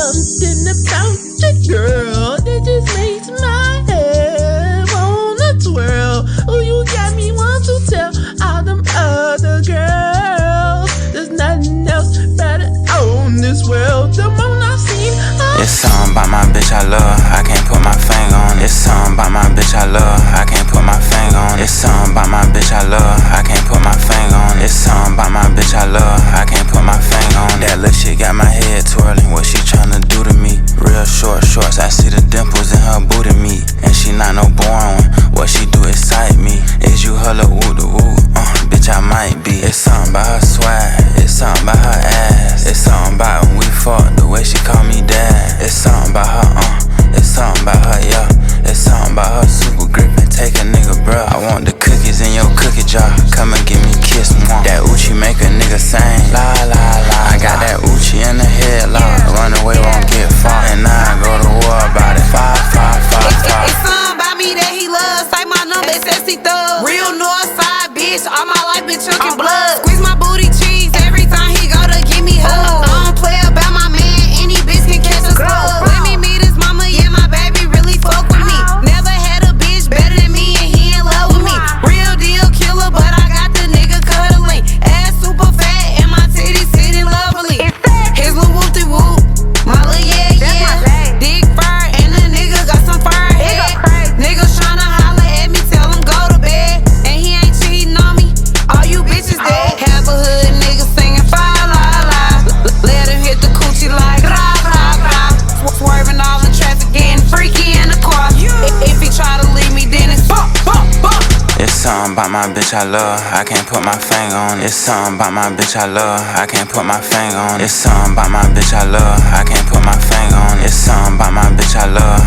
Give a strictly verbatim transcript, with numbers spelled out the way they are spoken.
something about you, girl, that just makes my head wanna twirl. Oh, you got me want to tell all them other girls there's nothing else better on this world. The moment I seen her. It's something about my bitch I love, I can't put my finger on it. It's something about my bitch I love, I can't put my finger on it. It's something about my bitch I love, I can't put my finger on it. It's something about my bitch I love, I can't put my finger on it. That little shit got my head twirling, what she tryna do to me? Real short shorts, I see the dimples in her booty meat. And she not no boring one, what she do excite me. Is you her little woo the woo? Uh, bitch I might be. It's something about her swag, it's something about her ass. It's something about when we fought, the way she call me dad. It's something about her, uh, it's something about her, yeah. It's something about her super grip and take a nigga, bruh. I want the cookies in your cookie jar, come and give me a kiss, mwah. That Uchi make a nigga sing, la la la. I got that Uchi in the headlock, run away won't get far. And now I go to war about it, five, five, five, five. It's something about me that he loves, say my number, it's S C Thug. Real north side bitch, all my life been chucking blood. Squeeze my booty cheeks every time he go to give me hugs. I don't play about my man, any bitch can catch a slug. Let me meet his mama, yeah, my baby really fuck with me. Never had a bitch better than me and he in love with me. Real deal killer, but I got the nigga cuddling. Ass super fat and my titties sitting lovely. His little whoopty whoop, my little yeah yeah. Dick fur and the nigga got some fire head. Niggas tryna holler at me, tell him go to bed. And he ain't cheating on me, all you bitches dead. Half a hood nigga singing fire la la. Let him hit the coochie like rah rah rah. Swerving all in traffic, getting freaky in the car. If he try to leave me, then it's bump bump bump. It's something about my bitch I love, I can't put my finger on it. It's something about my bitch I love, I can't put my finger on it. It's something about my bitch I love, I can't put my finger on it. It's something about my bitch I love,